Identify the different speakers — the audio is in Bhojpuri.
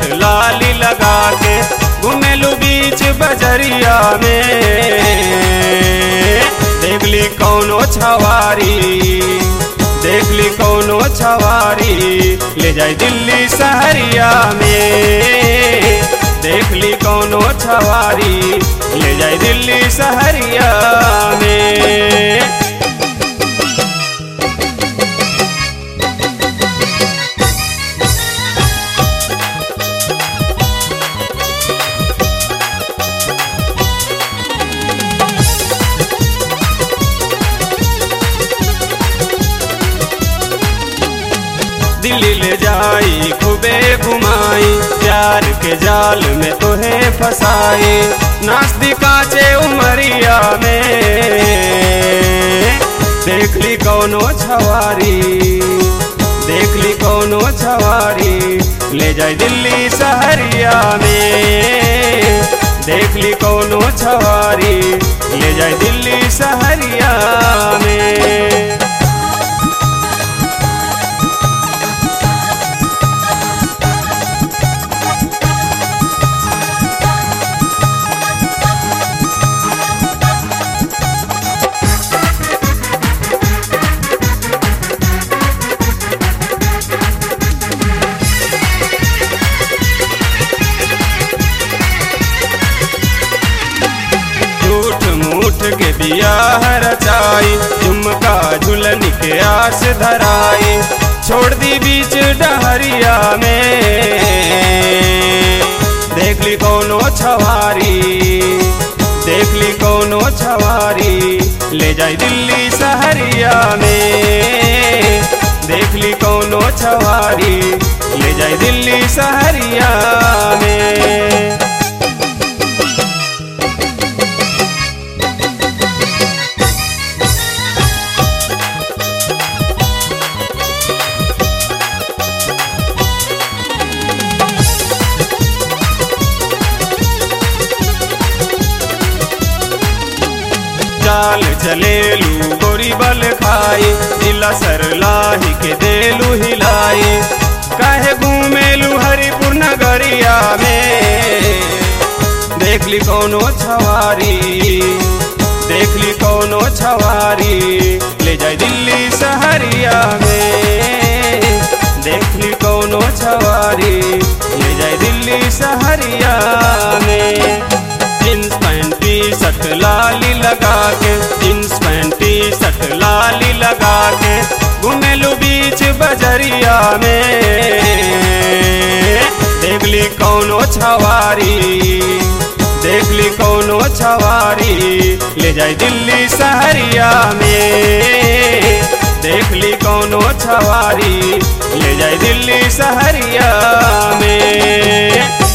Speaker 1: लाली लगा के घुमेलू बीच बजरिया में। देखली कौनो छवारी, देखली कौनो छवारी ले जाए दिल्ली सहरिया में। देखली कौनो छवारी ले जाए दिल्ली सहरिया में। दिल्ली ले जाई खूबे घुमाई, प्यार के जाल में तोहे फसाई। नाचती काचे उमरिया में। देखली कौनो छवारी, देखली कौनो छवारी ले जाए दिल्ली सहरिया में। देखली कौनो छवारी ले जाए दिल्ली सहरिया में। के बियाह रचाई, झुमका झुलन के आस धराई। छोड़ दी बीच डहरिया में। देखली कौनो छवारी, देखली कौनो छवारी ले जाए दिल्ली सहरिया में। देखली कौनो छवारी ले जाए दिल्ली सहरिया में। चाल चलेलू गोरी बल खाई, जिला सरलाही के देलू हिलाई। काहे घूमेलू हरिपुर नगरिया में। देखली कौनो छवारी, देखली कौनो छवारी ले जाए दिल्ली सहरिया में। देखली कौनो छवारी ले जाए दिल्ली सहरिया में। जींस पैंट टी शर्ट लाली लगा के, जींस पैंट टी शर्ट लाली लगा के घुमेलू बीच बजरिया में। देखली कौनो छवारी, देखली कौनो छवारी ले जाए दिल्ली सहरिया में। देखली कौनो छवारी ले जाए दिल्ली सहरिया में।